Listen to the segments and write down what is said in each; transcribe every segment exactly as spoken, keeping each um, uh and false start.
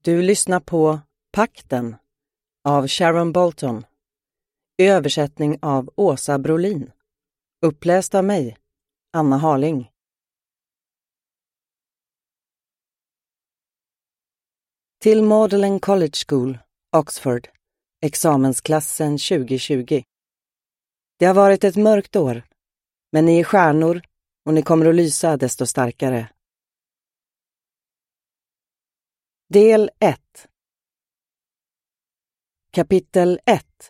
Du lyssnar på Pakten av Sharon Bolton. Översättning av Åsa Brolin. Uppläst av mig, Anna Harling. Till Magdalen College School, Oxford, examensklassen tjugo tjugo. Det har varit ett mörkt år, men ni är stjärnor och ni kommer att lysa desto starkare. Del ett. Kapitel ett.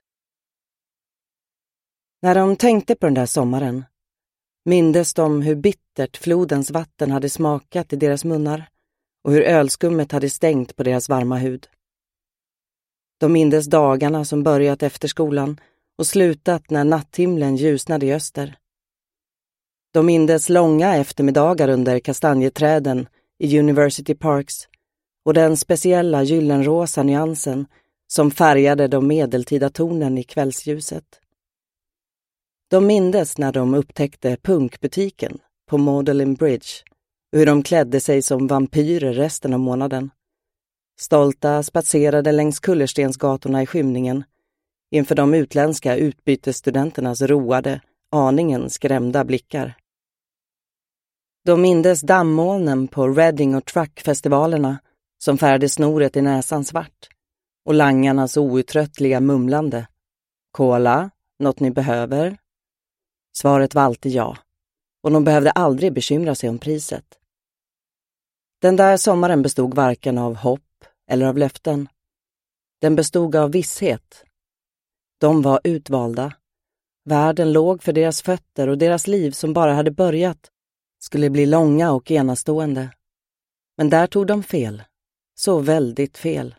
När de tänkte på den där sommaren mindes de hur bittert flodens vatten hade smakat i deras munnar och hur ölskummet hade stängt på deras varma hud. De mindes dagarna som börjat efter skolan och slutat när natthimlen ljusnade i öster. De mindes långa eftermiddagar under kastanjeträden i University Parks och den speciella gyllenrosa nyansen som färgade de medeltida tonen i kvällsljuset. De mindes när de upptäckte punkbutiken på Magdalen Bridge och hur de klädde sig som vampyrer resten av månaden. Stolta spatserade längs kullerstensgatorna i skymningen inför de utländska utbytesstudenternas roade, aningen skrämda blickar. De mindes dammolnen på Reading och Truck-festivalerna som färgade snoret i näsan svart och langarnas outtröttliga mumlande. Cola, något ni behöver? Svaret var alltid ja, och de behövde aldrig bekymra sig om priset. Den där sommaren bestod varken av hopp eller av löften. Den bestod av visshet. De var utvalda. Världen låg för deras fötter och deras liv som bara hade börjat skulle bli långa och enastående. Men där tog de fel. Så väldigt fel.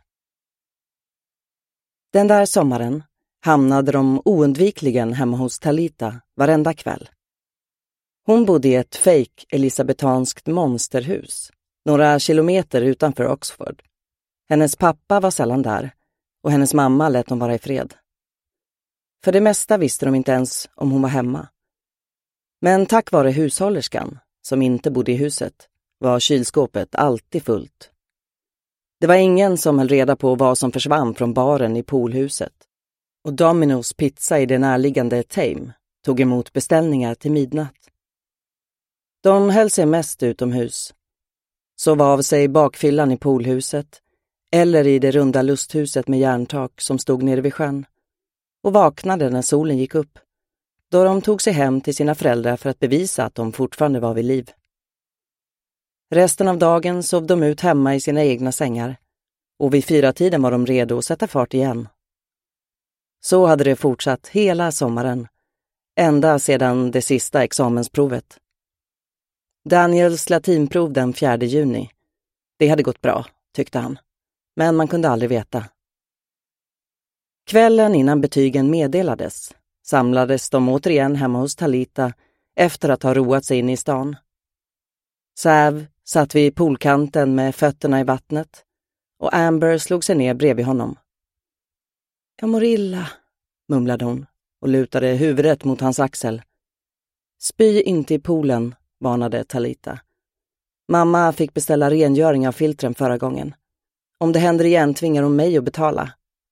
Den där sommaren hamnade de oundvikligen hemma hos Talita varenda kväll. Hon bodde i ett fake elisabetanskt monsterhus, några kilometer utanför Oxford. Hennes pappa var sällan där och hennes mamma lät dem vara i fred. För det mesta visste de inte ens om hon var hemma. Men tack vare hushållerskan, som inte bodde i huset, var kylskåpet alltid fullt. Det var ingen som höll reda på vad som försvann från baren i poolhuset. Och Domino's pizza i det närliggande Tame tog emot beställningar till midnatt. De höll sig mest utomhus. Sov av sig bakfyllan i poolhuset eller i det runda lusthuset med järntak som stod nere vid sjön och vaknade när solen gick upp, då de tog sig hem till sina föräldrar för att bevisa att de fortfarande var vid liv. Resten av dagen sov de ut hemma i sina egna sängar och vid fyra tiden var de redo att sätta fart igen. Så hade det fortsatt hela sommaren, ända sedan det sista examensprovet. Daniels latinprov den fjärde juni. Det hade gått bra, tyckte han, men man kunde aldrig veta. Kvällen innan betygen meddelades samlades de återigen hemma hos Talita efter att ha roat sig in i stan. Sav satt vid poolkanten med fötterna i vattnet och Amber slog sig ner bredvid honom. Jag mår illa, mumlade hon och lutade huvudet mot hans axel. Spy inte i poolen, varnade Talita. Mamma fick beställa rengöring av filtren förra gången. Om det händer igen tvingar hon mig att betala.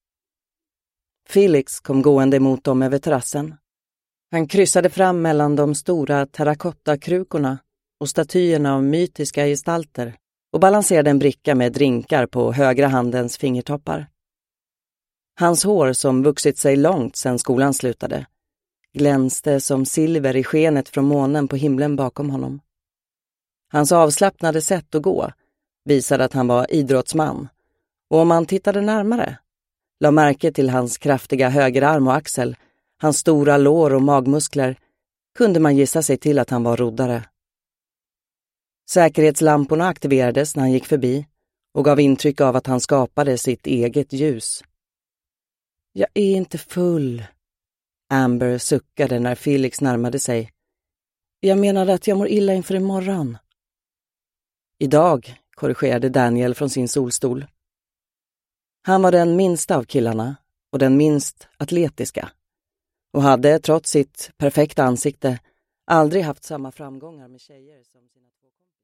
Felix kom gående emot dem över terrassen. Han kryssade fram mellan de stora terrakottakrukorna och statyerna av mytiska gestalter och balanserade en bricka med drinkar på högra handens fingertoppar. Hans hår, som vuxit sig långt sedan skolan slutade, glänste som silver i skenet från månen på himlen bakom honom. Hans avslappnade sätt att gå visade att han var idrottsman, och om man tittade närmare, la märke till hans kraftiga högerarm och axel, hans stora lår och magmuskler, kunde man gissa sig till att han var roddare. Säkerhetslamporna aktiverades när han gick förbi och gav intryck av att han skapade sitt eget ljus. Jag är inte full, Amber suckade när Felix närmade sig. Jag menade att jag mår illa inför imorgon. Idag, korrigerade Daniel från sin solstol. Han var den minsta av killarna och den minst atletiska och hade, trots sitt perfekta ansikte, aldrig haft samma framgångar med tjejer som sina två kompisar.